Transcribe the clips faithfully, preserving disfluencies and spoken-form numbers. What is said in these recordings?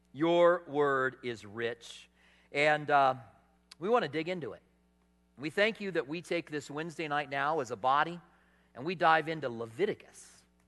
Your word is rich, and uh, we want to dig into it. We thank you that we take this Wednesday night now as a body, and we dive into Leviticus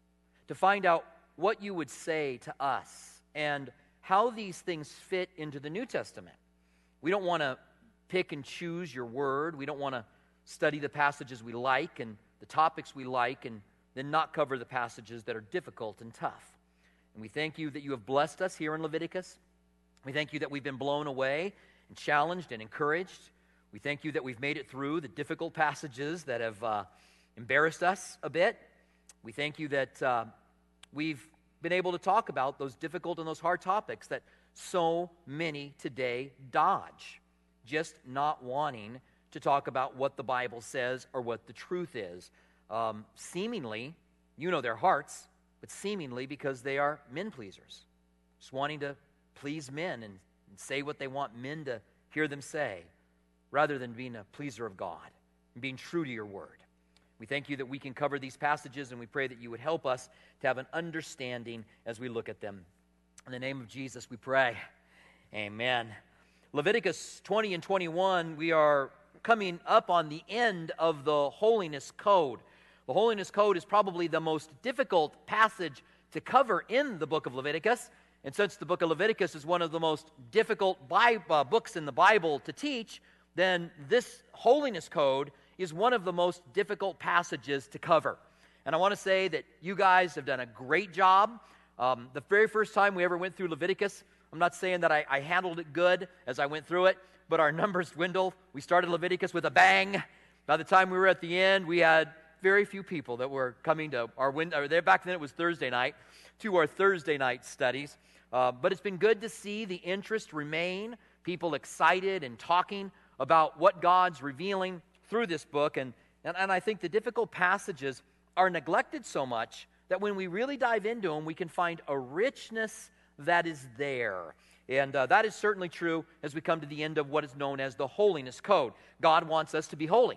to find out what you would say to us and how these things fit into the New Testament. We don't want to pick and choose your word. We don't want to study the passages we like and the topics we like and then not cover the passages that are difficult and tough. And we thank you that you have blessed us here in Leviticus. We thank you that we've been blown away and challenged and encouraged. We thank you that we've made it through the difficult passages that have uh, embarrassed us a bit. We thank you that uh, we've been able to talk about those difficult and those hard topics that so many today dodge, just not wanting to talk about what the Bible says or what the truth is. Um, seemingly, you know their hearts, but seemingly because they are men pleasers, just wanting to please men and, and say what they want men to hear them say, rather than being a pleaser of God and being true to your word. We thank you that we can cover these passages, and we pray that you would help us to have an understanding as we look at them. In the name of Jesus, we pray. Amen. Leviticus twenty and twenty-one, we are coming up on the end of the Holiness Code. The Holiness Code is probably the most difficult passage to cover in the book of Leviticus. And since the book of Leviticus is one of the most difficult Bible, uh, books in the Bible to teach, then this Holiness Code is one of the most difficult passages to cover. And I want to say that you guys have done a great job. Um, the very first time we ever went through Leviticus, I'm not saying that I, I handled it good as I went through it, but our numbers dwindled. We started Leviticus with a bang. By the time we were at the end, we had very few people that were coming to our window. There back then it was Thursday night, to our Thursday night studies. Uh, but it's been good to see the interest remain, people excited and talking about what God's revealing through this book. And, and, and I think the difficult passages are neglected so much that when we really dive into them, we can find a richness that is there. And uh, that is certainly true as we come to the end of what is known as the Holiness Code. God wants us to be holy.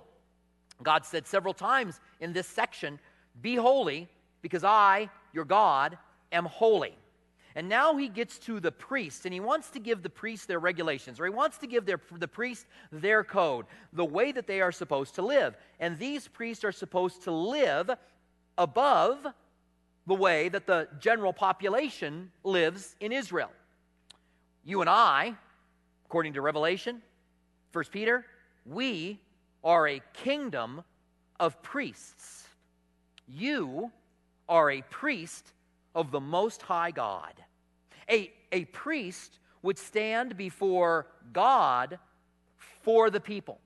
God said several times in this section, "Be holy, because I, your God, am holy." And now he gets to the priests, and he wants to give the priests their regulations, or he wants to give their, the priests their code, the way that they are supposed to live. And these priests are supposed to live above the way that the general population lives in Israel. You and I, according to Revelation, First Peter, we are a kingdom of priests. You are a priest of the Most High God. A, a priest would stand before God for the people.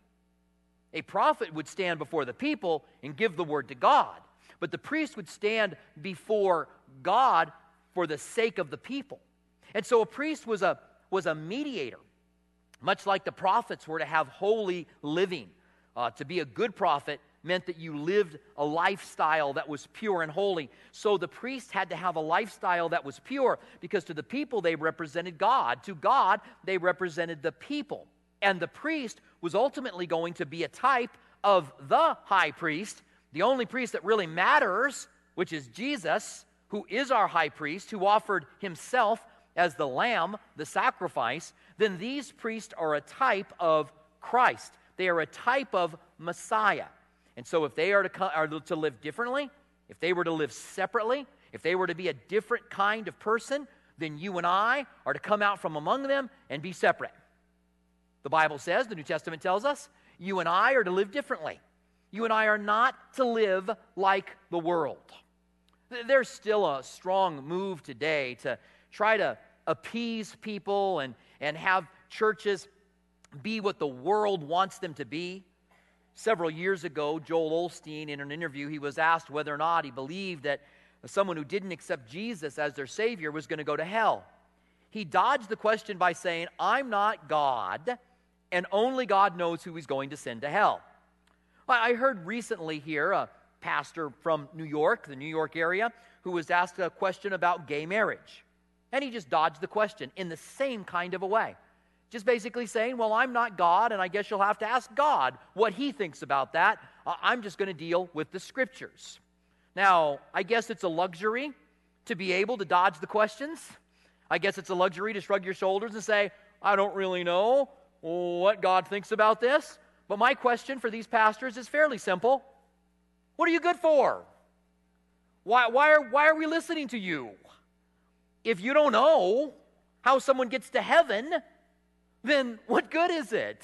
A prophet would stand before the people and give the word to God. But the priest would stand before God for the sake of the people. And so a priest was a, was a mediator, much like the prophets were to have holy living. Uh, to be a good prophet meant that you lived a lifestyle that was pure and holy. So the priest had to have a lifestyle that was pure, because to the people they represented God. To God they represented the people. And the priest was ultimately going to be a type of the high priest, the only priest that really matters, which is Jesus, who is our high priest, who offered himself as the lamb, the sacrifice. Then these priests are a type of Christ. They are a type of Messiah. And so if they are to, are to live differently, if they were to live separately, if they were to be a different kind of person, then you and I are to come out from among them and be separate. The Bible says, the New Testament tells us, you and I are to live differently. You and I are not to live like the world. There's still a strong move today to try to appease people and, and have churches be what the world wants them to be. Several years ago, Joel Osteen, in an interview, he was asked whether or not he believed that someone who didn't accept Jesus as their Savior was going to go to hell. He dodged the question by saying, "I'm not God, and only God knows who he's going to send to hell." I heard recently here a pastor from New York, the New York area, who was asked a question about gay marriage. And he just dodged the question in the same kind of a way. Just basically saying, well, I'm not God, and I guess you'll have to ask God what he thinks about that. Uh, I'm just going to deal with the Scriptures. Now, I guess it's a luxury to be able to dodge the questions. I guess it's a luxury to shrug your shoulders and say, I don't really know what God thinks about this. But my question for these pastors is fairly simple. What are you good for? Why, why, are, why are we listening to you? If you don't know how someone gets to heaven, then what good is it?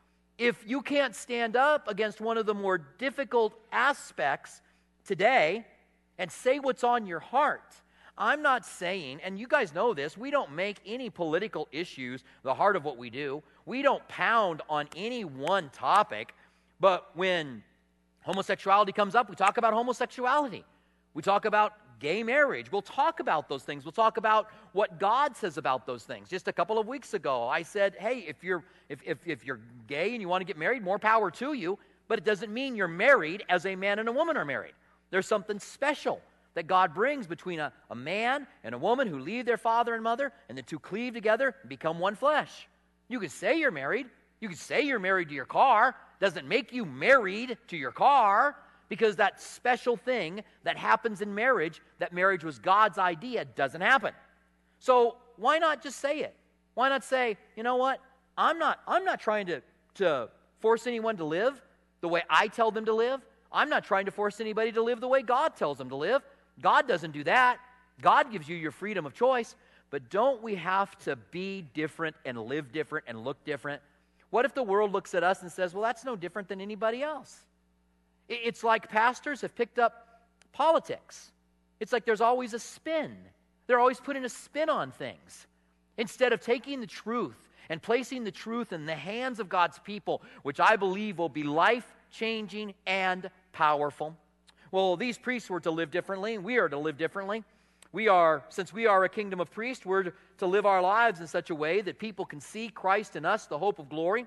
If you can't stand up against one of the more difficult aspects today and say what's on your heart. I'm not saying, and you guys know this, we don't make any political issues the heart of what we do. We don't pound on any one topic, but when homosexuality comes up, we talk about homosexuality. We talk about gay marriage. We'll talk about those things. We'll talk about what God says about those things. Just a couple of weeks ago, I said, hey, if you're if if, if you're gay and you want to get married, more power to you, but it doesn't mean you're married as a man and a woman are married. There's something special that God brings between a, a man and a woman who leave their father and mother, and the two cleave together and become one flesh. You can say you're married. You can say you're married to your car. Doesn't make you married to your car, because that special thing that happens in marriage, that marriage was God's idea, doesn't happen. So why not just say it? Why not say, you know what? I'm not, I'm not trying to, to force anyone to live the way I tell them to live. I'm not trying to force anybody to live the way God tells them to live. God doesn't do that. God gives you your freedom of choice. But don't we have to be different and live different and look different? What if the world looks at us and says, well, that's no different than anybody else? It's like pastors have picked up politics. It's like there's always a spin. They're always putting a spin on things. Instead of taking the truth and placing the truth in the hands of God's people, which I believe will be life-changing and powerful. Well, these priests were to live differently, and we are to live differently. We are, since we are a kingdom of priests, we're to live our lives in such a way that people can see Christ in us, the hope of glory.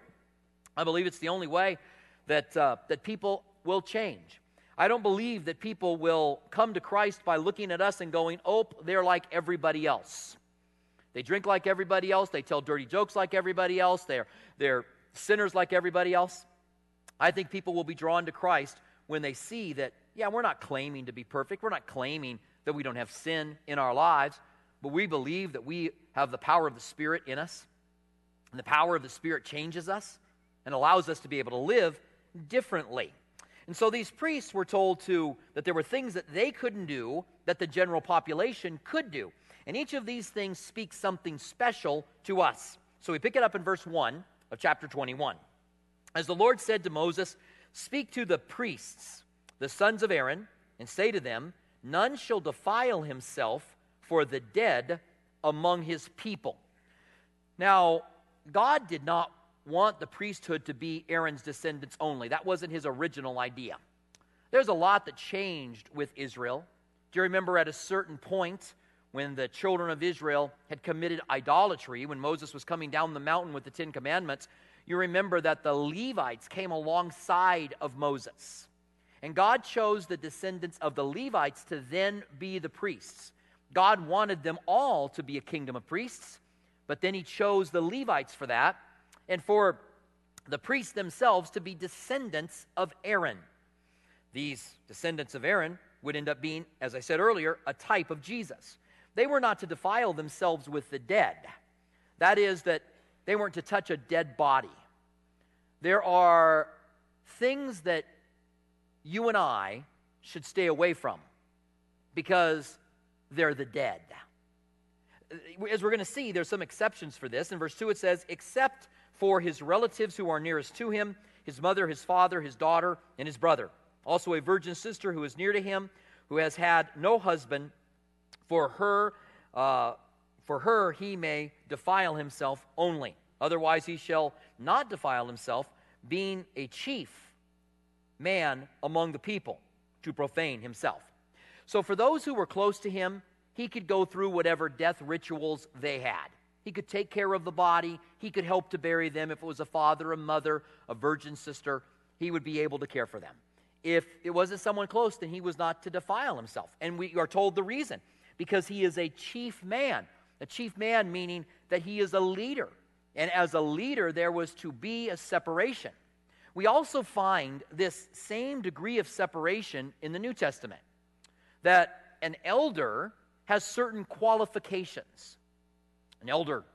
I believe it's the only way that uh, that people will change. I don't believe that people will come to Christ by looking at us and going, oh, they're like everybody else. They drink like everybody else. They tell dirty jokes like everybody else. They're, they're sinners like everybody else. I think people will be drawn to Christ when they see that, yeah, we're not claiming to be perfect. We're not claiming that we don't have sin in our lives, but we believe that we have the power of the Spirit in us, and the power of the Spirit changes us and allows us to be able to live differently. And so these priests were told to that there were things that they couldn't do that the general population could do. And each of these things speaks something special to us. So we pick it up in verse one of chapter twenty-one. As the Lord said to Moses, speak to the priests, the sons of Aaron, and say to them, none shall defile himself for the dead among his people. Now, God did not want the priesthood to be Aaron's descendants only. That wasn't his original idea. There's a lot that changed with Israel. Do you remember at a certain point when the children of Israel had committed idolatry, when Moses was coming down the mountain with the Ten Commandments, you remember that the Levites came alongside of Moses. And God chose the descendants of the Levites to then be the priests. God wanted them all to be a kingdom of priests, but then he chose the Levites for that, and for the priests themselves to be descendants of Aaron. These descendants of Aaron would end up being, as I said earlier, a type of Jesus. They were not to defile themselves with the dead. That is, that they weren't to touch a dead body. There are things that you and I should stay away from because they're the dead. As we're going to see, there's some exceptions for this. In verse two it says, except for his relatives who are nearest to him, his mother, his father, his daughter, and his brother. Also a virgin sister who is near to him, who has had no husband, for her, uh, for her he may defile himself only. Otherwise he shall not defile himself, being a chief man among the people, to profane himself. So for those who were close to him, he could go through whatever death rituals they had. He could take care of the body. He could help to bury them. If it was a father, a mother, a virgin sister, he would be able to care for them. If it wasn't someone close, then he was not to defile himself. And we are told the reason, because he is a chief man. A chief man meaning that he is a leader. And as a leader, there was to be a separation. We also find this same degree of separation in the New Testament, that an elder has certain qualifications. An elder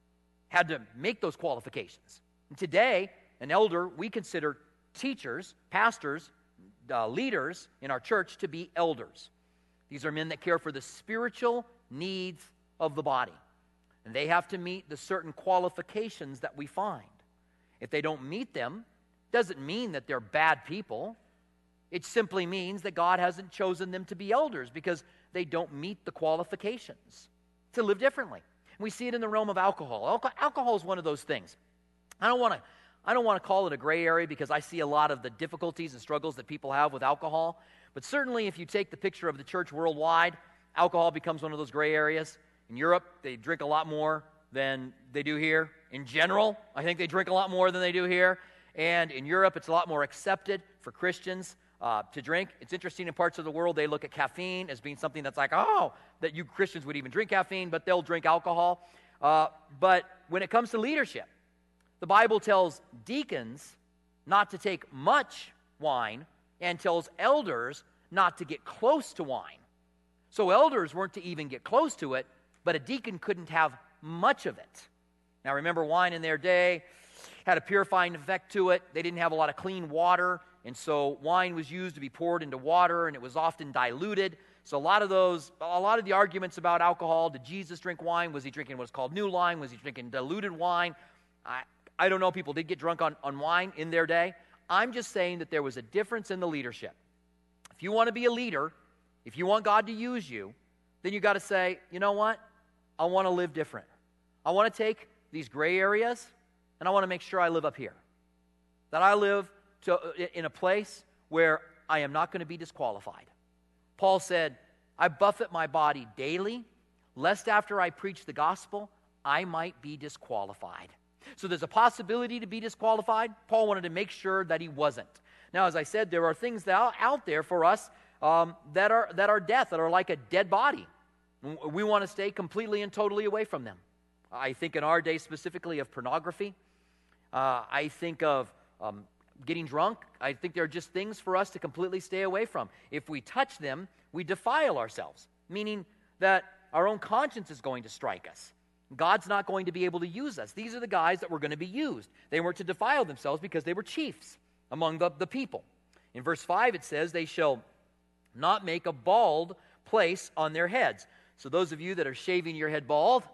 had to make those qualifications. And today, an elder, we consider teachers, pastors, uh, leaders in our church to be elders. These are men that care for the spiritual needs of the body. And they have to meet the certain qualifications that we find. If they don't meet them, doesn't mean that they're bad people. It simply means that God hasn't chosen them to be elders because they don't meet the qualifications to live differently. We see it in the realm of alcohol. Alco- alcohol is one of those things. I don't want to I don't want to call it a gray area because I see a lot of the difficulties and struggles that people have with alcohol. But certainly if you take the picture of the church worldwide, alcohol becomes one of those gray areas. In Europe, they drink a lot more than they do here. In general, I think they drink a lot more than they do here. And in Europe, it's a lot more accepted for Christians uh, to drink. It's interesting, in parts of the world, they look at caffeine as being something that's like, oh, that you Christians would even drink caffeine, but they'll drink alcohol. Uh, but when it comes to leadership, the Bible tells deacons not to take much wine and tells elders not to get close to wine. So elders weren't to even get close to it, but a deacon couldn't have much of it. Now remember, wine in their day had a purifying effect to it. They didn't have a lot of clean water, and so wine was used to be poured into water, and it was often diluted. So a lot of those, a lot of the arguments about alcohol, did Jesus drink wine? Was he drinking what's called new wine? Was he drinking diluted wine? I, I don't know. People did get drunk on, on wine in their day. I'm just saying that there was a difference in the leadership. If you want to be a leader, if you want God to use you, then you got to say, you know what? I want to live different. I want to take these gray areas, and I want to make sure I live up here. That I live to, in a place where I am not going to be disqualified. Paul said, I buffet my body daily, lest after I preach the gospel, I might be disqualified. So there's a possibility to be disqualified. Paul wanted to make sure that he wasn't. Now, as I said, there are things that are out there for us um, that are that are death, that are like a dead body. We want to stay completely and totally away from them. I think in our day specifically of pornography. Uh, I think of um, getting drunk. I think there are just things for us to completely stay away from. If we touch them, we defile ourselves, meaning that our own conscience is going to strike us. God's not going to be able to use us. These are the guys that were going to be used. They were to defile themselves because they were chiefs among the, the people. In verse five it says, they shall not make a bald place on their heads. So those of you that are shaving your head bald,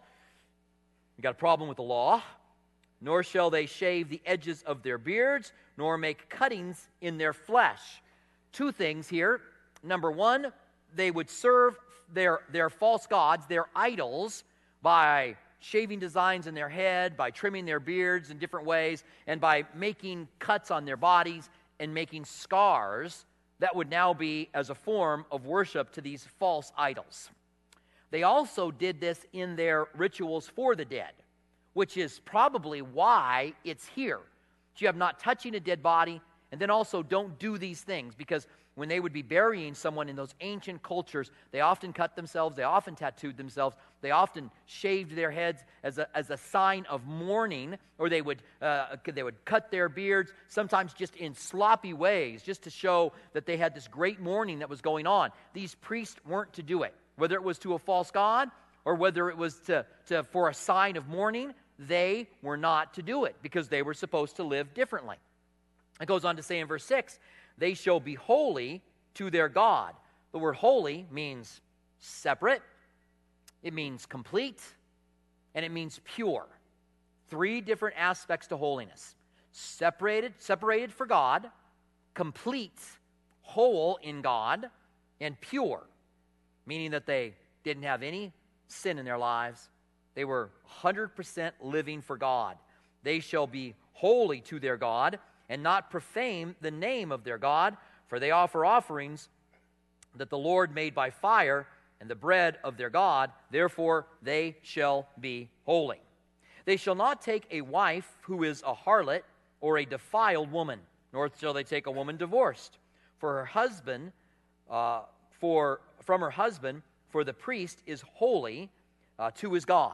you got a problem with the law. Nor shall they shave the edges of their beards, nor make cuttings in their flesh. Two things here. Number one, they would serve their, their false gods, their idols, by shaving designs in their head, by trimming their beards in different ways, and by making cuts on their bodies and making scars that would now be as a form of worship to these false idols. They also did this in their rituals for the dead, which is probably why it's here. So you have not touching a dead body, and then also don't do these things, because when they would be burying someone in those ancient cultures, they often cut themselves, they often tattooed themselves, they often shaved their heads as a, as a sign of mourning, or they would, uh, they would cut their beards, sometimes just in sloppy ways, just to show that they had this great mourning that was going on. These priests weren't to do it, whether it was to a false god or whether it was to, to for a sign of mourning. They were not to do it because they were supposed to live differently. It goes on to say in verse six, they shall be holy to their God. The word holy means separate, it means complete, and it means pure. Three different aspects to holiness. Separated, separated for God, complete, whole in God, and pure, meaning that they didn't have any sin in their lives. They were one hundred percent living for God. They shall be holy to their God, and not profane the name of their God, for they offer offerings that the Lord made by fire, and the bread of their God, therefore they shall be holy. They shall not take a wife who is a harlot or a defiled woman, nor shall they take a woman divorced, for her husband, uh, for from her husband, for the priest is holy uh, to his God.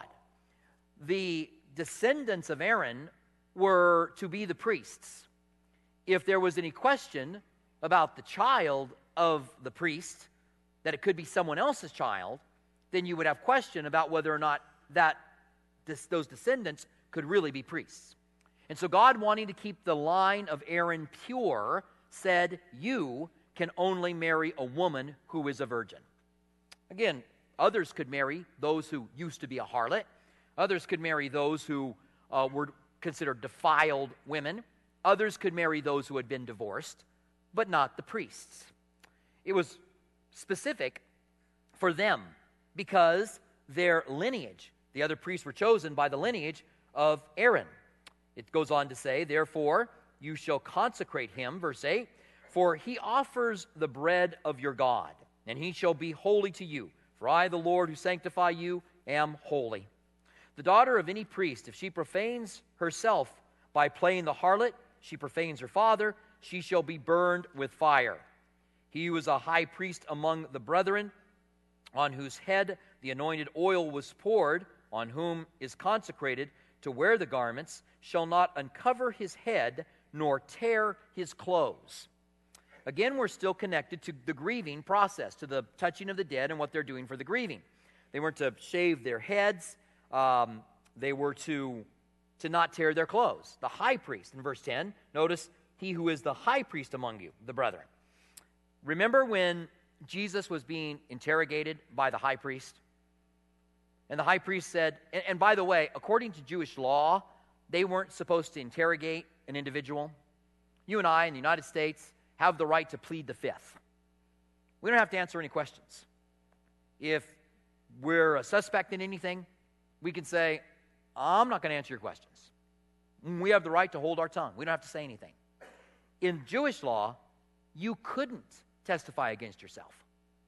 The descendants of Aaron were to be the priests. If there was any question about the child of the priest, that it could be someone else's child, then you would have question about whether or not that this, those descendants could really be priests. And so God, wanting to keep the line of Aaron pure, said, you can only marry a woman who is a virgin. Again, others could marry those who used to be a harlot. Others could marry those who uh, were considered defiled women. Others could marry those who had been divorced, but not the priests. It was specific for them because their lineage, the other priests were chosen by the lineage of Aaron. It goes on to say, therefore, you shall consecrate him, verse eight, for he offers the bread of your God, and he shall be holy to you. For I, the Lord, who sanctify you, am holy. The daughter of any priest, if she profanes herself by playing the harlot, she profanes her father, she shall be burned with fire. He who is a high priest among the brethren, on whose head the anointed oil was poured, on whom is consecrated to wear the garments, shall not uncover his head, nor tear his clothes. Again, we're still connected to the grieving process, to the touching of the dead and what they're doing for the grieving. They weren't to shave their heads. Um, they were to, to not tear their clothes. The high priest, in verse ten, notice, he who is the high priest among you, the brethren. Remember when Jesus was being interrogated by the high priest? And the high priest said, and, and by the way, according to Jewish law, they weren't supposed to interrogate an individual. You and I in the United States have the right to plead the fifth. We don't have to answer any questions. If we're a suspect in anything, we can say, I'm not going to answer your questions. We have the right to hold our tongue. We don't have to say anything. In Jewish law, you couldn't testify against yourself.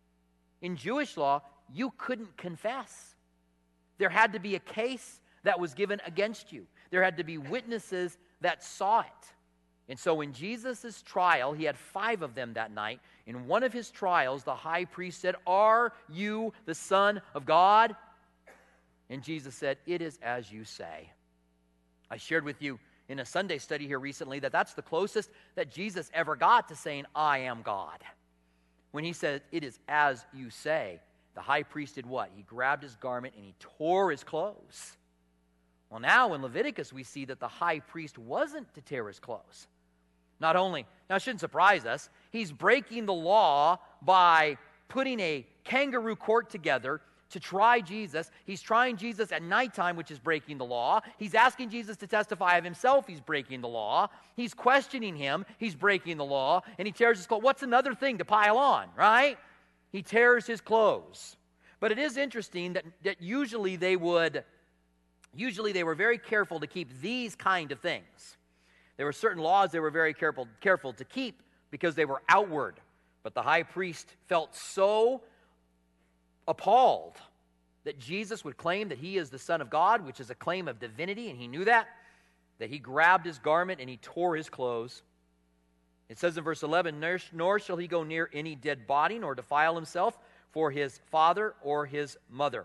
In Jewish law, you couldn't confess. There had to be a case that was given against you. There had to be witnesses that saw it. And so in Jesus' trial, he had five of them that night. In one of his trials, the high priest said, are you the Son of God? And Jesus said, it is as you say. I shared with you in a Sunday study here recently that that's the closest that Jesus ever got to saying, I am God. When he said, it is as you say, the high priest did what? He grabbed his garment and he tore his clothes. Well, now in Leviticus, we see that the high priest wasn't to tear his clothes. Not only, now it shouldn't surprise us, he's breaking the law by putting a kangaroo court together to try Jesus. He's trying Jesus at nighttime, which is breaking the law. He's asking Jesus to testify of himself. He's breaking the law. He's questioning him. He's breaking the law. And he tears his clothes. What's another thing to pile on, right? He tears his clothes. But it is interesting that, that usually they would, usually they were very careful to keep these kind of things. There were certain laws they were very careful, careful to keep because they were outward. But the high priest felt so appalled that Jesus would claim that he is the Son of God, which is a claim of divinity, and he knew that, that he grabbed his garment and he tore his clothes. It says in verse eleven, nor, nor shall he go near any dead body, nor defile himself for his father or his mother.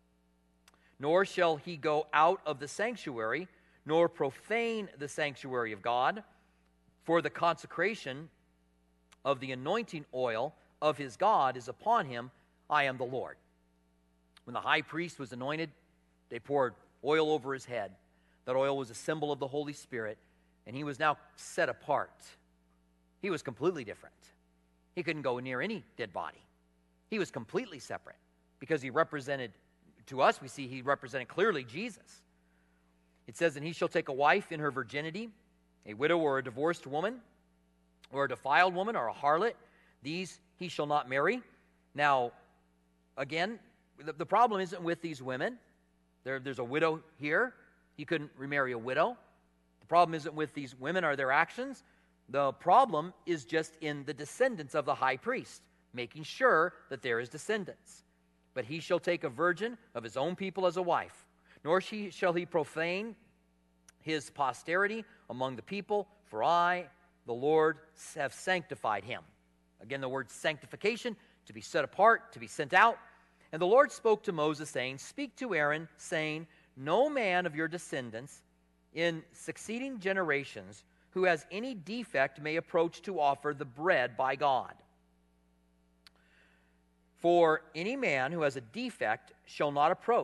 Nor shall he go out of the sanctuary, nor profane the sanctuary of God, for the consecration of the anointing oil of his God is upon him. I am the Lord. When the high priest was anointed, they poured oil over his head. That oil was a symbol of the Holy Spirit, and he was now set apart. He was completely different. He couldn't go near any dead body. He was completely separate because he represented, to us we see he represented clearly Jesus. It says, and he shall take a wife in her virginity, a widow or a divorced woman, or a defiled woman, or a harlot. These he shall not marry. Now, again, the, the problem isn't with these women. There, there's a widow here. He couldn't remarry a widow. The problem isn't with these women or their actions. The problem is just in the descendants of the high priest, making sure that there is descendants. But he shall take a virgin of his own people as a wife, nor she, shall he profane his posterity among the people, for I, the Lord, have sanctified him. Again, the word sanctification, to be set apart, to be sent out. And the Lord spoke to Moses, saying, speak to Aaron, saying, no man of your descendants in succeeding generations who has any defect may approach to offer the bread by God. For any man who has a defect shall not approach,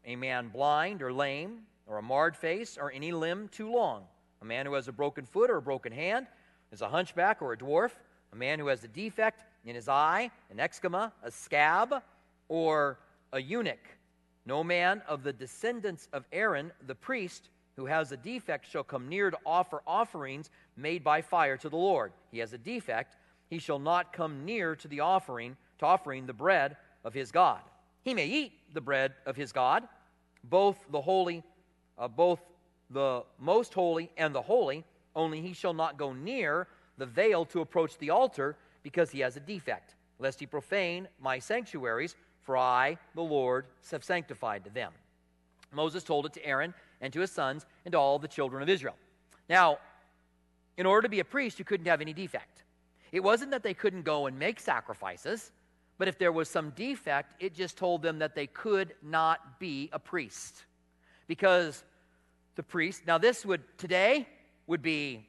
a man blind or lame, or a marred face, or any limb too long, a man who has a broken foot or a broken hand, is a hunchback or a dwarf, a man who has a defect in his eye, an eczema, a scab, or a eunuch. No man of the descendants of Aaron, the priest, who has a defect shall come near to offer offerings made by fire to the Lord. He has a defect. He shall not come near to the offering, to offering the bread of his God. He may eat the bread of his God, both the holy, uh, both the most holy and the holy, only he shall not go near the veil to approach the altar, because he has a defect, lest he profane my sanctuaries, for I, the Lord, have sanctified them. Moses told it to Aaron and to his sons and to all the children of Israel. Now, in order to be a priest, you couldn't have any defect. It wasn't that they couldn't go and make sacrifices, but if there was some defect, it just told them that they could not be a priest. Because the priest, now this would, today, would be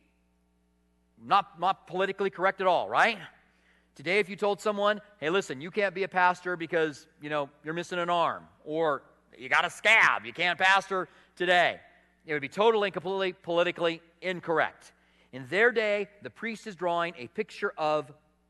not, not politically correct at all, right? Today, if you told someone, hey, listen, you can't be a pastor because, you know, you're missing an arm, or you got a scab, you can't pastor today, it would be totally and completely politically incorrect. In their day, the priest is drawing a picture of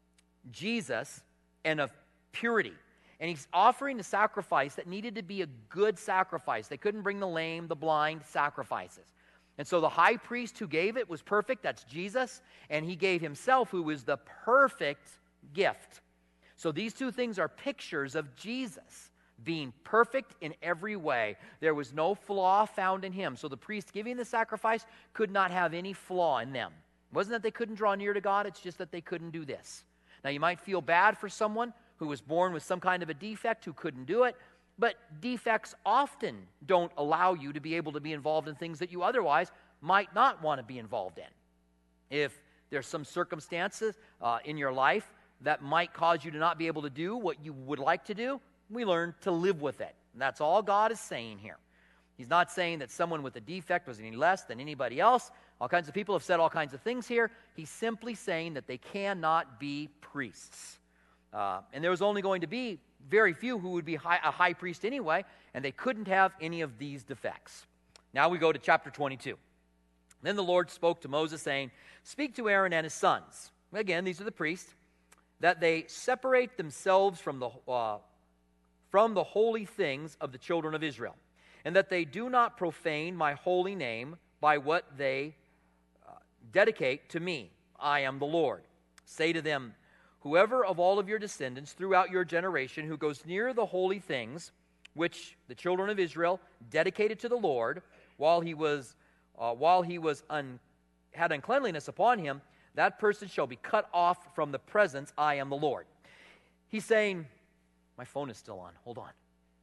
Jesus and of purity. And he's offering a sacrifice that needed to be a good sacrifice. They couldn't bring the lame, the blind sacrifices. And so the high priest who gave it was perfect. That's Jesus. And he gave himself, who was the perfect gift. So these two things are pictures of Jesus being perfect in every way. There was no flaw found in him. So the priest giving the sacrifice could not have any flaw in them. It wasn't that they couldn't draw near to God. It's just that they couldn't do this. Now you might feel bad for someone who was born with some kind of a defect, who couldn't do it. But defects often don't allow you to be able to be involved in things that you otherwise might not want to be involved in. If there's some circumstances uh, in your life that might cause you to not be able to do what you would like to do, we learn to live with it. And that's all God is saying here. He's not saying that someone with a defect was any less than anybody else. All kinds of people have said all kinds of things here. He's simply saying that they cannot be priests. Uh, and there was only going to be very few who would be high, a high priest anyway, and they couldn't have any of these defects. Now we go to chapter twenty-two. Then the Lord spoke to Moses, saying, speak to Aaron and his sons. Again, these are the priests, that they separate themselves from the, uh, from the holy things of the children of Israel, and that they do not profane my holy name by what they uh, dedicate to me. I am the Lord. Say to them, whoever of all of your descendants throughout your generation who goes near the holy things which the children of Israel dedicated to the Lord while he was uh, while he was un, had uncleanliness upon him, that person shall be cut off from the presence. I am the Lord. He's saying, my phone is still on. Hold on.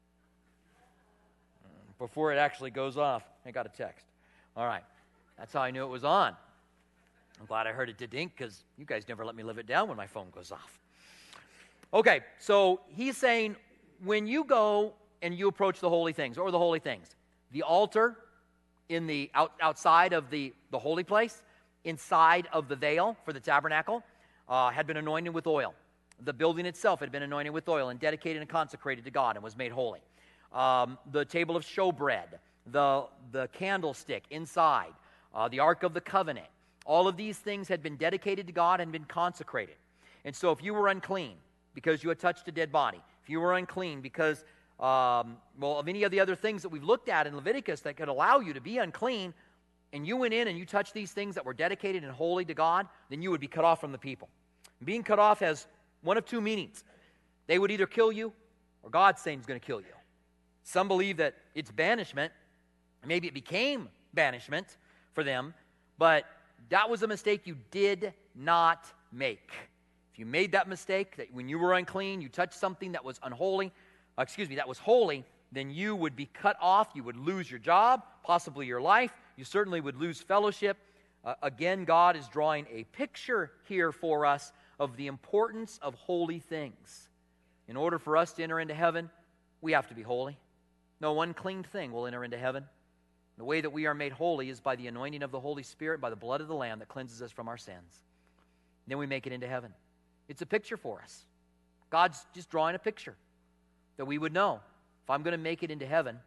Before it actually goes off, I got a text. All right. That's how I knew it was on. I'm glad I heard it dink, because you guys never let me live it down when my phone goes off. Okay, so he's saying, when you go and you approach the holy things, or the holy things, the altar in the out, outside of the, the holy place, inside of the veil for the tabernacle, uh, had been anointed with oil. The building itself had been anointed with oil and dedicated and consecrated to God and was made holy. Um, the table of showbread, the, the candlestick inside, uh, the Ark of the Covenant, all of these things had been dedicated to God and been consecrated. And so if you were unclean because you had touched a dead body, if you were unclean because, um, well, of any of the other things that we've looked at in Leviticus that could allow you to be unclean, and you went in and you touched these things that were dedicated and holy to God, then you would be cut off from the people. Being cut off has one of two meanings. They would either kill you, or God's saying he's going to kill you. Some believe that it's banishment. Maybe it became banishment for them, but that was a mistake you did not make. If you made that mistake, that when you were unclean, you touched something that was unholy, uh, excuse me, that was holy, then you would be cut off. You would lose your job, possibly your life. You certainly would lose fellowship. Uh, again, God is drawing a picture here for us of the importance of holy things. In order for us to enter into heaven, we have to be holy. No unclean thing will enter into heaven. The way that we are made holy is by the anointing of the Holy Spirit, by the blood of the Lamb that cleanses us from our sins. Then we make it into heaven. It's a picture for us. God's just drawing a picture that we would know, if I'm going to make it into heaven,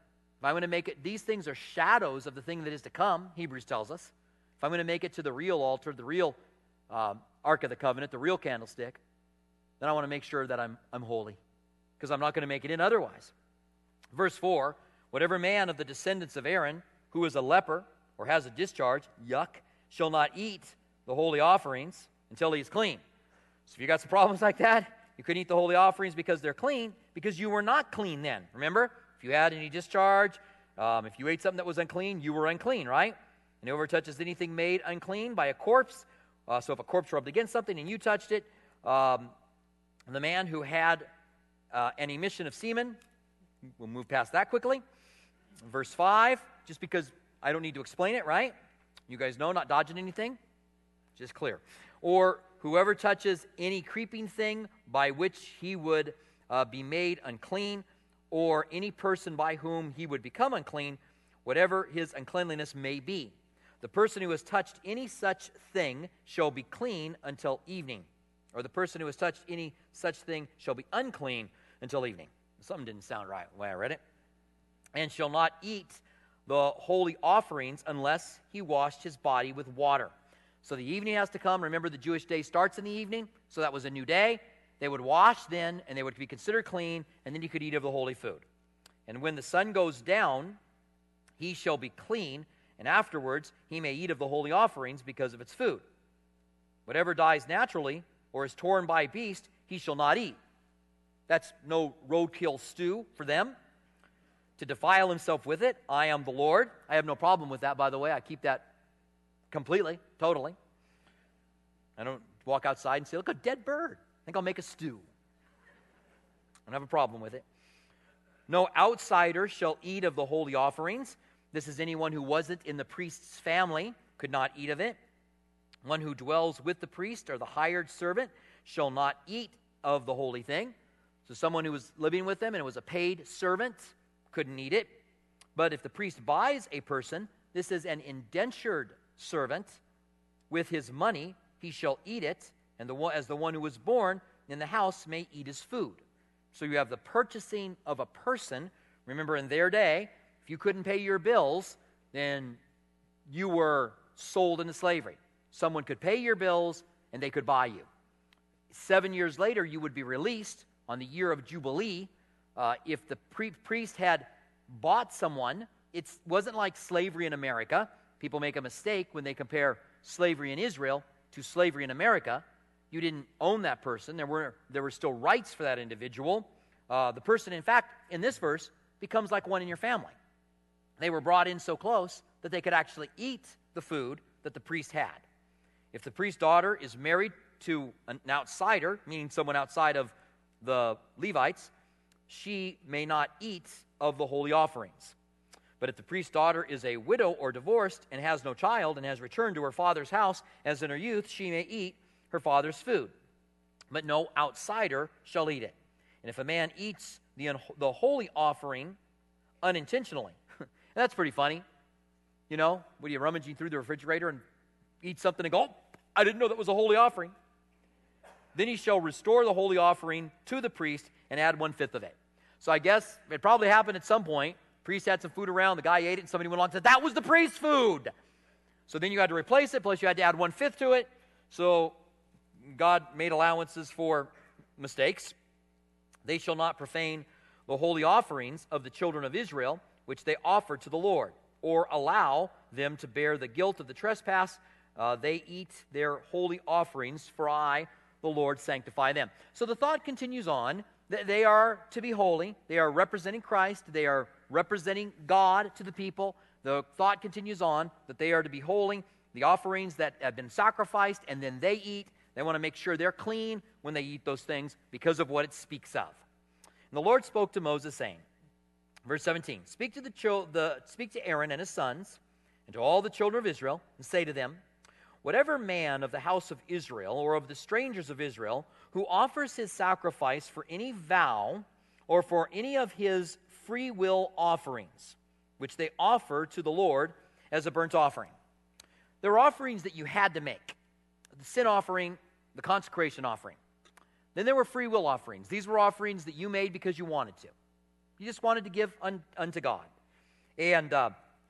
If I'm going to make it, these things are shadows of the thing that is to come, Hebrews tells us. If I'm going to make it to the real altar, the real um, Ark of the Covenant, the real candlestick, then I want to make sure that I'm, I'm holy, because I'm not going to make it in otherwise. Verse four, whatever man of the descendants of Aaron who is a leper or has a discharge, yuck, shall not eat the holy offerings until he is clean. So if you got some problems like that, you couldn't eat the holy offerings because they're clean, because you were not clean then. Remember? If you had any discharge, um, if you ate something that was unclean, you were unclean, right? And whoever touches anything made unclean by a corpse, uh, so if a corpse rubbed against something and you touched it, um, the man who had uh, an emission of semen, we'll move past that quickly. Verse five, just because I don't need to explain it, right? You guys know, not dodging anything. Just clear. Or whoever touches any creeping thing by which he would uh, be made unclean, or any person by whom he would become unclean, whatever his uncleanliness may be. The person who has touched any such thing shall be clean until evening. Or the person who has touched any such thing shall be unclean until evening. Something didn't sound right the way I read it. And shall not eat the holy offerings unless he washed his body with water. So the evening has to come. Remember, the Jewish day starts in the evening, so that was a new day. They would wash then, and they would be considered clean, and then you could eat of the holy food. And when the sun goes down, he shall be clean, and afterwards he may eat of the holy offerings because of its food. Whatever dies naturally or is torn by a beast, he shall not eat. That's no roadkill stew for them. To defile himself with it, I am the Lord. I have no problem with that, by the way. I keep that completely, totally. I don't walk outside and say, look, a dead bird. I think I'll make a stew. I don't have a problem with it. No outsider shall eat of the holy offerings. This is anyone who wasn't in the priest's family, could not eat of it. One who dwells with the priest or the hired servant shall not eat of the holy thing. So someone who was living with them and it was a paid servant couldn't eat it. But if the priest buys a person, this is an indentured servant, with his money he shall eat it, and the one, as the one who was born in the house may eat his food. So you have the purchasing of a person. Remember, in their day, if you couldn't pay your bills, then you were sold into slavery. Someone could pay your bills, and they could buy you. Seven years later, you would be released on the year of Jubilee. Uh, if the pre- priest had bought someone, it wasn't like slavery in America. People make a mistake when they compare slavery in Israel to slavery in America. You didn't own that person. There were, there were still rights for that individual. Uh, the person, in fact, in this verse, becomes like one in your family. They were brought in so close that they could actually eat the food that the priest had. If the priest's daughter is married to an outsider, meaning someone outside of the Levites, she may not eat of the holy offerings. But if the priest's daughter is a widow or divorced and has no child and has returned to her father's house as in her youth, she may eat her father's food. But no outsider shall eat it. And if a man eats the, the holy offering unintentionally, and that's pretty funny. You know, when you're rummaging through the refrigerator and eat something and go, oh, I didn't know that was a holy offering. Then he shall restore the holy offering to the priest and add one-fifth of it. So I guess it probably happened at some point. Priest had some food around, the guy ate it, and somebody went along and said, that was the priest's food. So then you had to replace it, plus you had to add one-fifth to it. So God made allowances for mistakes. They shall not profane the holy offerings of the children of Israel, which they offer to the Lord, or allow them to bear the guilt of the trespass. Uh, they eat their holy offerings, for I, the Lord, sanctify them. So the thought continues on. They are to be holy. They are representing Christ. They are representing God to the people. The thought continues on that they are to be holy. The offerings that have been sacrificed, and then they eat. They want to make sure they're clean when they eat those things because of what it speaks of. And the Lord spoke to Moses, saying, verse seventeen, Speak to the, chil- the speak to Aaron and his sons, and to all the children of Israel, and say to them, Whatever man of the house of Israel, or of the strangers of Israel, who offers his sacrifice for any vow, or for any of his free will offerings, which they offer to the Lord as a burnt offering. There are offerings that you had to make. The sin offering, the consecration offering. Then there were free will offerings. These were offerings that you made because you wanted to. You just wanted to give un- unto God. And uh,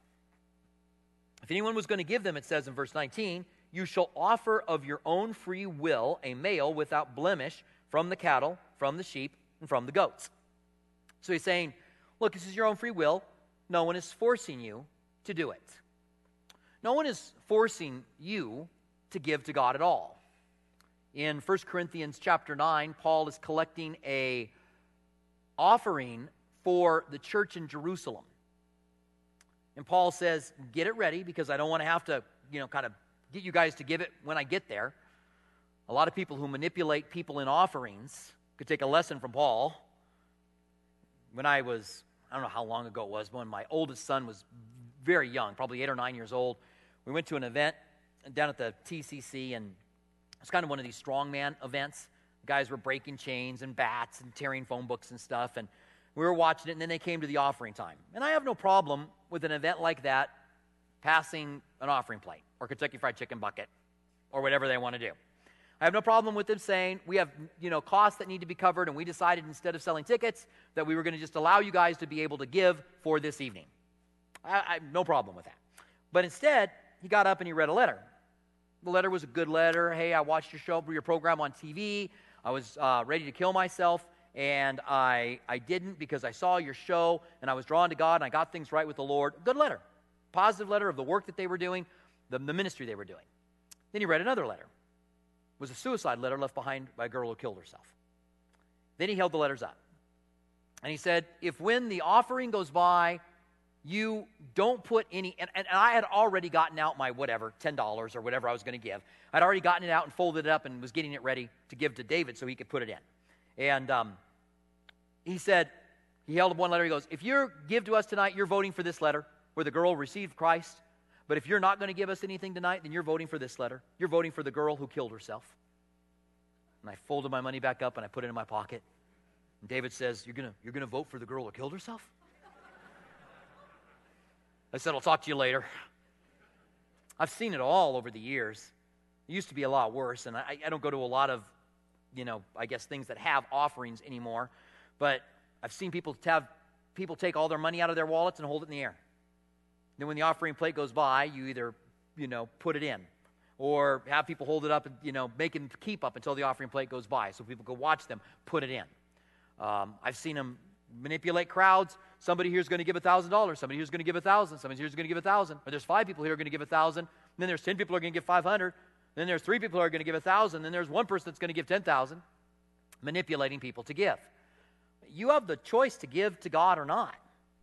if anyone was going to give them, it says in verse nineteen, you shall offer of your own free will a male without blemish from the cattle, from the sheep, and from the goats. So he's saying, look, this is your own free will. No one is forcing you to do it. No one is forcing you to give to God at all. In First Corinthians chapter nine, Paul is collecting a offering for the church in Jerusalem. And Paul says, get it ready because I don't want to have to, you know, kind of get you guys to give it when I get there. A lot of people who manipulate people in offerings could take a lesson from Paul. When I was, I don't know how long ago it was, when my oldest son was very young, probably eight or nine years old, we went to an event down at the T C C, and it was kind of one of these strongman events. Guys were breaking chains and bats and tearing phone books and stuff, and we were watching it, and then they came to the offering time. And I have no problem with an event like that passing an offering plate or Kentucky Fried Chicken bucket or whatever they want to do. I have no problem with them saying we have, you know, costs that need to be covered, and we decided instead of selling tickets that we were going to just allow you guys to be able to give for this evening. I, I have no problem with that. But instead, he got up and he read a letter. The letter was a good letter. Hey, I watched your show, your program on T V. I was uh, ready to kill myself, and I I didn't because I saw your show, and I was drawn to God, and I got things right with the Lord. Good letter. Positive letter of the work that they were doing, the, the ministry they were doing. Then he read another letter. It was a suicide letter left behind by a girl who killed herself. Then he held the letters up. And he said, if when the offering goes by, you don't put any, and, and I had already gotten out my whatever, ten dollars or whatever I was going to give. I'd already gotten it out and folded it up and was getting it ready to give to David so he could put it in. And um, he said, he held up one letter, he goes, if you give to us tonight, you're voting for this letter where the girl received Christ. But if you're not going to give us anything tonight, then you're voting for this letter. You're voting for the girl who killed herself. And I folded my money back up and I put it in my pocket. And David says, you're going to you're going to vote for the girl who killed herself? I said, I'll talk to you later. I've seen it all over the years. It used to be a lot worse, and I, I don't go to a lot of, you know, I guess things that have offerings anymore. But I've seen people have people take all their money out of their wallets and hold it in the air. Then when the offering plate goes by, you either, you know, put it in or have people hold it up and, you know, make them keep up until the offering plate goes by so people can watch them put it in. Um, I've seen them manipulate crowds. Somebody here is going to give one thousand dollars. Somebody here is going to give one thousand dollars. Somebody here is going to give one thousand dollars. Or there's five people here who are going to give one thousand dollars. Then there's ten people who are going to give five hundred dollars. Then there's three people who are going to give one thousand dollars. Then there's one person that's going to give ten thousand dollars. Manipulating people to give. You have the choice to give to God or not.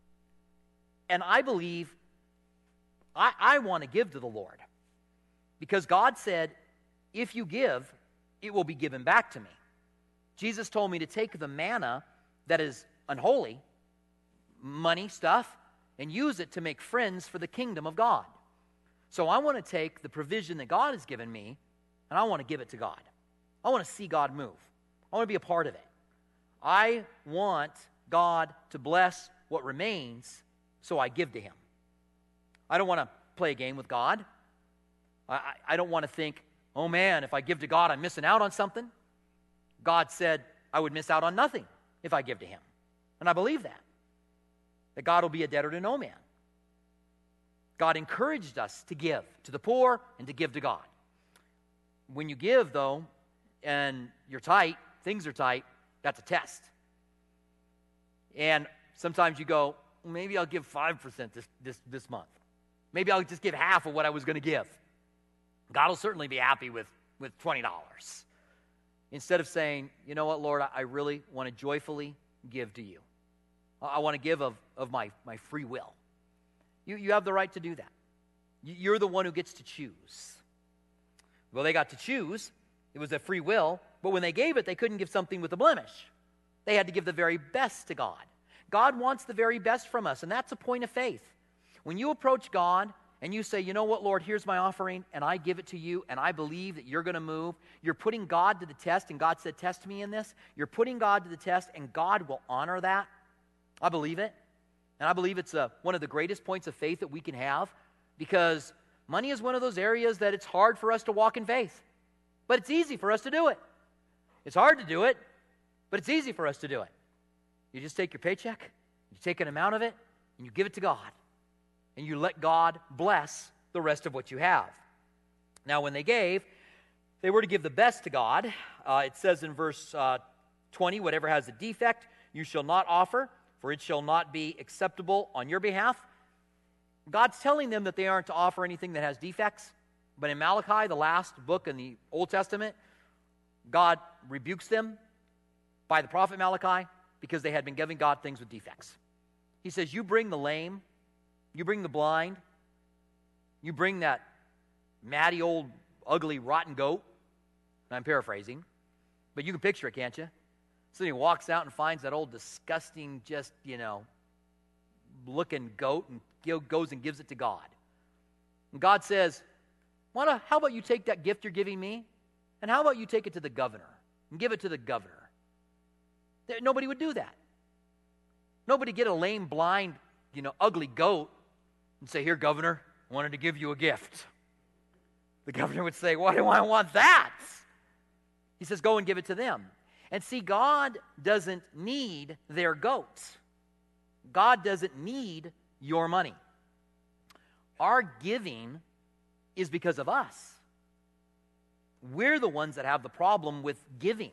And I believe I, I want to give to the Lord because God said, if you give, it will be given back to me. Jesus told me to take the manna that is unholy, money, stuff, and use it to make friends for the kingdom of God. So I want to take the provision that God has given me, and I want to give it to God. I want to see God move. I want to be a part of it. I want God to bless what remains, so I give to Him. I don't want to play a game with God. I, I, I don't want to think, oh man, if I give to God, I'm missing out on something. God said I would miss out on nothing if I give to Him. And I believe that. That God will be a debtor to no man. God encouraged us to give to the poor and to give to God. When you give, though, and you're tight, things are tight, that's a test. And sometimes you go, maybe I'll give five percent this, this, this month. Maybe I'll just give half of what I was going to give. God will certainly be happy with, with twenty dollars. Instead of saying, you know what, Lord, I really want to joyfully give to you. I want to give of, of my, my free will. You, you have the right to do that. You're the one who gets to choose. Well, they got to choose. It was a free will. But when they gave it, they couldn't give something with a blemish. They had to give the very best to God. God wants the very best from us, and that's a point of faith. When you approach God and you say, you know what, Lord, here's my offering, and I give it to you, and I believe that you're going to move, you're putting God to the test, and God said, test me in this. You're putting God to the test, and God will honor that. I believe it. And I believe it's a, one of the greatest points of faith that we can have, because money is one of those areas that it's hard for us to walk in faith. But it's easy for us to do it. It's hard to do it, but it's easy for us to do it. You just take your paycheck, you take an amount of it, and you give it to God. and you let God bless the rest of what you have. Now, when they gave, they were to give the best to God. Uh, it says in verse uh, twenty, whatever has a defect, you shall not offer, for it shall not be acceptable on your behalf. God's telling them that they aren't to offer anything that has defects. But in Malachi, the last book in the Old Testament, God rebukes them by the prophet Malachi because they had been giving God things with defects. He says, you bring the lame, you bring the blind, you bring that matty old, ugly, rotten goat. I'm paraphrasing, but you can picture it, can't you? So he walks out and finds that old disgusting, just, you know, looking goat and goes and gives it to God. And God says, Wanda, how about you take that gift you're giving me, and how about you take it to the governor and give it to the governor? There, nobody would do that. Nobody get a lame, blind, you know, ugly goat and say, here, governor, I wanted to give you a gift. The governor would say, why do I want that? He says, go and give it to them. And see, God doesn't need their goats. God doesn't need your money. Our giving is because of us. We're the ones that have the problem with giving.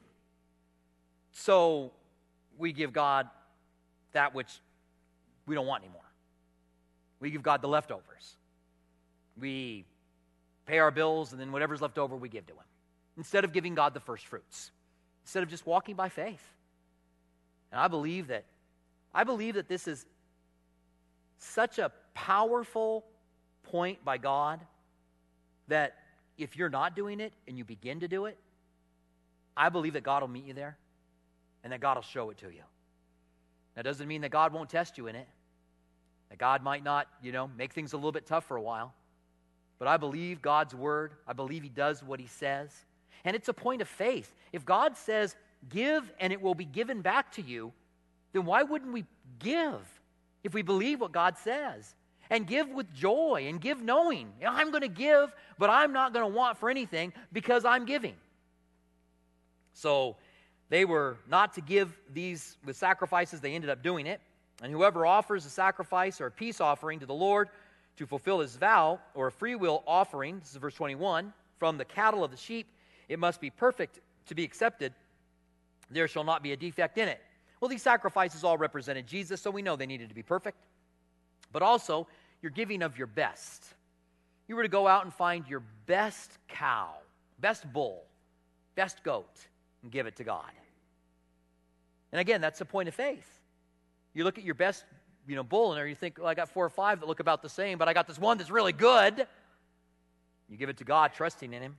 So we give God that which we don't want anymore. We give God the leftovers. We pay our bills, and then whatever's left over, we give to Him. Instead of giving God the first fruits. Instead of just walking by faith. And I believe that, I believe that this is such a powerful point by God that if you're not doing it and you begin to do it, I believe that God will meet you there and that God will show it to you. That doesn't mean that God won't test you in it. That God might not, you know, make things a little bit tough for a while. But I believe God's word. I believe He does what He says. And it's a point of faith. If God says, give and it will be given back to you, then why wouldn't we give if we believe what God says? And give with joy and give knowing, you know, I'm going to give, but I'm not going to want for anything because I'm giving. So they were not to give these with sacrifices. They ended up doing it. And whoever offers a sacrifice or a peace offering to the Lord to fulfill his vow, or a free will offering, this is verse twenty-one, from the cattle of the sheep, it must be perfect to be accepted. There shall not be a defect in it. Well, these sacrifices all represented Jesus, so we know they needed to be perfect. But also, you're giving of your best. You were to go out and find your best cow, best bull, best goat, and give it to God. And again, that's a point of faith. You look at your best, you know, bull in there, you think, well, I got four or five that look about the same, but I got this one that's really good. You give it to God, trusting in Him.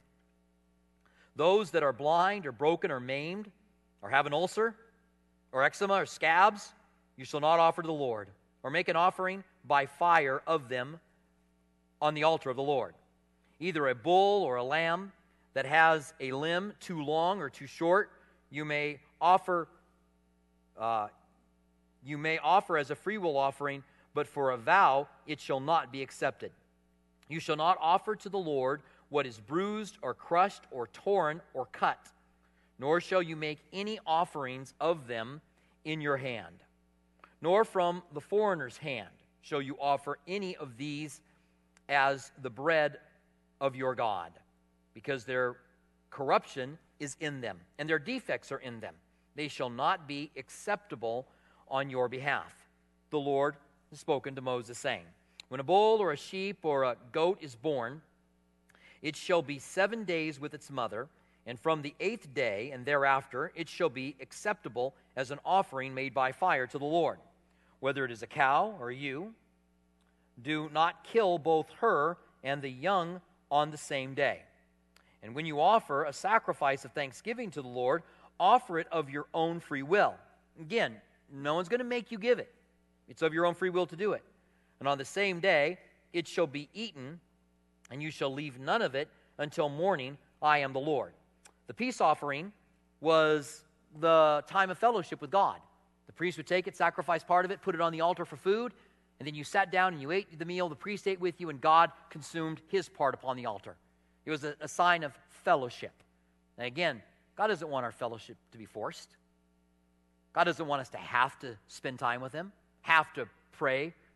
Those that are blind or broken or maimed or have an ulcer or eczema or scabs, you shall not offer to the Lord, or make an offering by fire of them on the altar of the Lord. Either a bull or a lamb that has a limb too long or too short, you may offer uh, you may offer as a freewill offering, but for a vow it shall not be accepted. You shall not offer to the Lord what is bruised or crushed or torn or cut, nor shall you make any offerings of them in your hand. Nor from the foreigner's hand shall you offer any of these as the bread of your God, because their corruption is in them, and their defects are in them. They shall not be acceptable on your behalf. The Lord has spoken to Moses, saying, when a bull or a sheep or a goat is born, it shall be seven days with its mother, and from the eighth day and thereafter it shall be acceptable as an offering made by fire to the Lord. Whether it is a cow or a ewe, do not kill both her and the young on the same day. And when you offer a sacrifice of thanksgiving to the Lord, offer it of your own free will. Again, no one's going to make you give it. It's of your own free will to do it. And on the same day it shall be eaten, and you shall leave none of it until morning. I am the Lord. The peace offering was the time of fellowship with God. The priest would take it, sacrifice part of it, put it on the altar for food, and then you sat down and you ate the meal. The priest ate with you, and God consumed his part upon the altar. It was a, a sign of fellowship. And again, God doesn't want our fellowship to be forced. God doesn't want us to have to spend time with Him, have to pray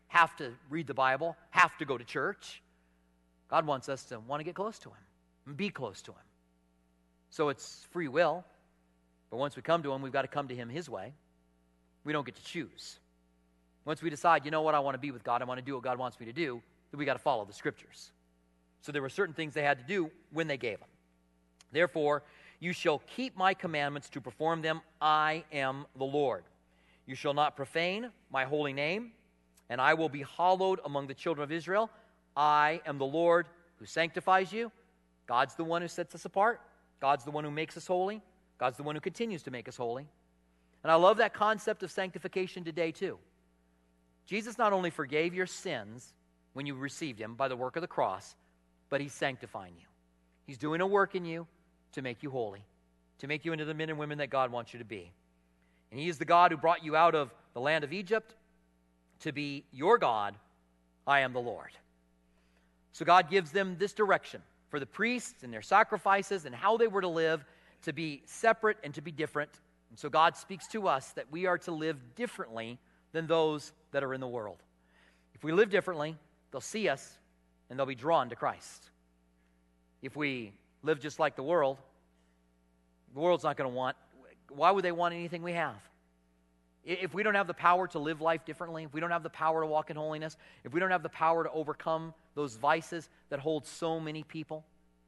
have to read the Bible, have to go to church. God wants us to want to get close to Him and be close to Him. So it's free will, but once we come to Him, we've got to come to Him His way. We don't get to choose. Once we decide, you know what, I want to be with God, I want to do what God wants me to do, then we got to follow the Scriptures. So there were certain things they had to do when they gave them. Therefore, you shall keep my commandments to perform them. I am the Lord. You shall not profane my holy name, and I will be hallowed among the children of Israel. I am the Lord who sanctifies you. God's the one who sets us apart. God's the one who makes us holy. God's the one who continues to make us holy. And I love that concept of sanctification today too. Jesus not only forgave your sins when you received Him by the work of the cross, but He's sanctifying you. He's doing a work in you to make you holy, to make you into the men and women that God wants you to be. And He is the God who brought you out of the land of Egypt to be your God. I am the Lord. So God gives them this direction for the priests and their sacrifices and how they were to live, to be separate and to be different. And so God speaks to us that we are to live differently than those that are in the world. If we live differently, they'll see us and they'll be drawn to Christ. If we live just like the world, the world's not going to want, why would they want anything we have? If we don't have the power to live life differently, if we don't have the power to walk in holiness, if we don't have the power to overcome those vices that hold so many people.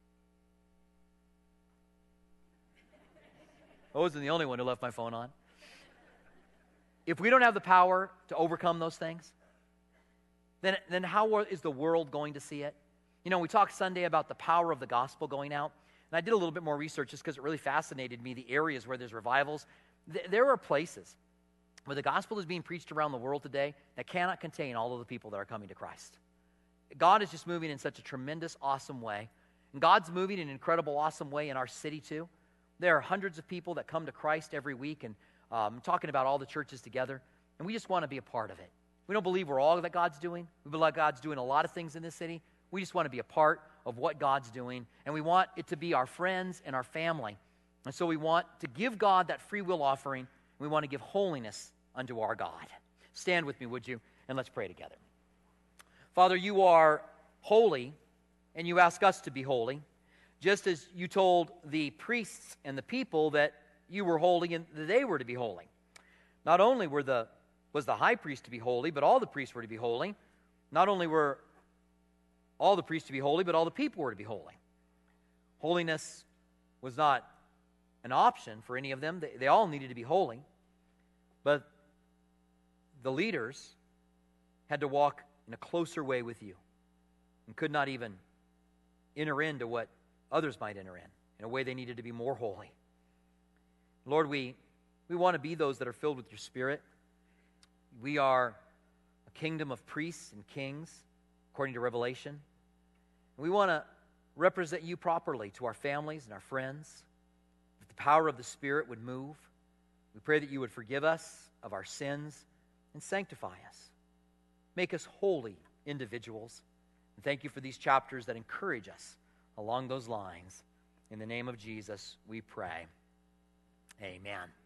I wasn't the only one who left my phone on. If we don't have the power to overcome those things, then, then how is the world going to see it? You know, we talked Sunday about the power of the gospel going out, and I did a little bit more research just because it really fascinated me, the areas where there's revivals. Th- there are places where the gospel is being preached around the world today that cannot contain all of the people that are coming to Christ. God is just moving in such a tremendous, awesome way. And God's moving in an incredible, awesome way in our city too. There are hundreds of people that come to Christ every week, and um, talking about all the churches together, and we just want to be a part of it. We don't believe we're all that God's doing. We believe God's doing a lot of things in this city. We just want to be a part of what God's doing, and we want it to be our friends and our family. And so we want to give God that free will offering. We want to give holiness unto our God. Stand with me, would you, and let's pray together. Father, you are holy, and you ask us to be holy, just as you told the priests and the people that you were holy and that they were to be holy. Not only were the was the high priest to be holy, but all the priests were to be holy. Not only were all the priests to be holy, but all the people were to be holy. Holiness was not an option for any of them. They, they all needed to be holy. But the leaders had to walk in a closer way with you and could not even enter into what others might enter in, in a way they needed to be more holy. Lord, we, we want to be those that are filled with your Spirit. We are a kingdom of priests and kings, according to Revelation. We want to represent you properly to our families and our friends. That the power of the Spirit would move. We pray that you would forgive us of our sins and sanctify us. Make us holy individuals. And thank you for these chapters that encourage us along those lines. In the name of Jesus, we pray. Amen.